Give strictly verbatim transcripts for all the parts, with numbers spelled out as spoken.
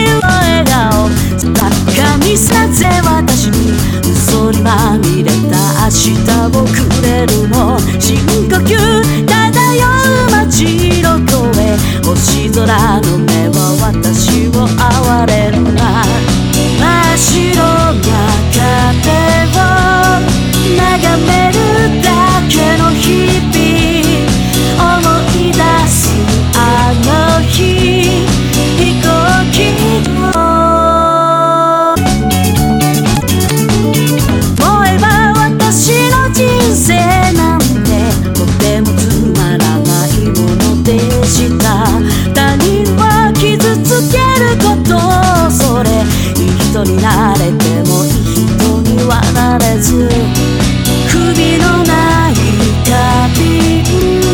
の笑顔神さぜ私に嘘にまみれた明日をくれるの深呼吸漂う街の声星空の目は私を哀れるな真っ白な壁を眺めるだけの日々思い出すあの日飛行機を燃えば私の人生なんてとてもつまらないものでした他人は傷つけることそれいい人になれてもいい人にはなれず首のない旅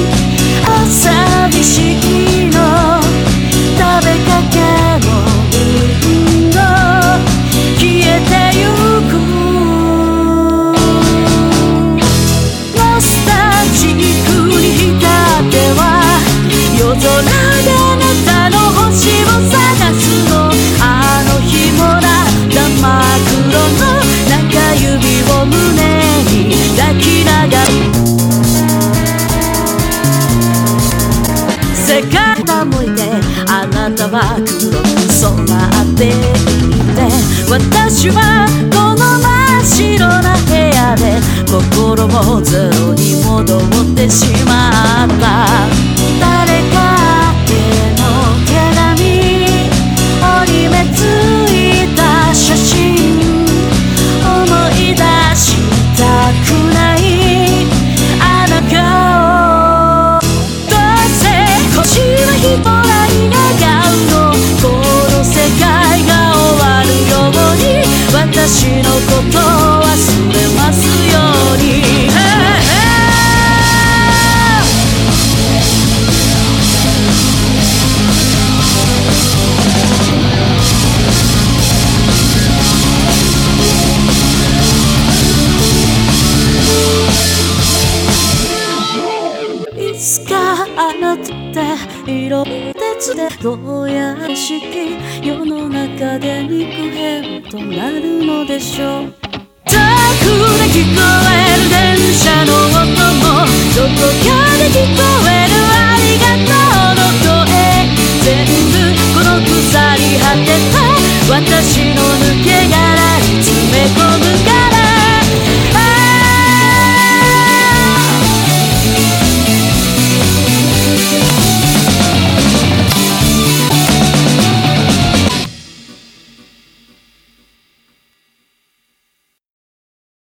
寂しいの食べかけの運動消えてゆくノスタルジックに浸っては夜空であなたの星を探すのあの日もらった真っ黒の中指を胸に抱きながら世界向いてあなたは黒く染まっていて私はこの真っ白な部屋で心もゼロに戻ってしまった誰かへの手紙折り目ついた写真思い出したくないあの顔どうせ星は人がいながうのこの世界が終わるように私のことを忘れますように、いつかあなたって色鉄でどうやして世の中で肉片となるのでしょう遠くで聞こえる電車の音もどこかで聞こえる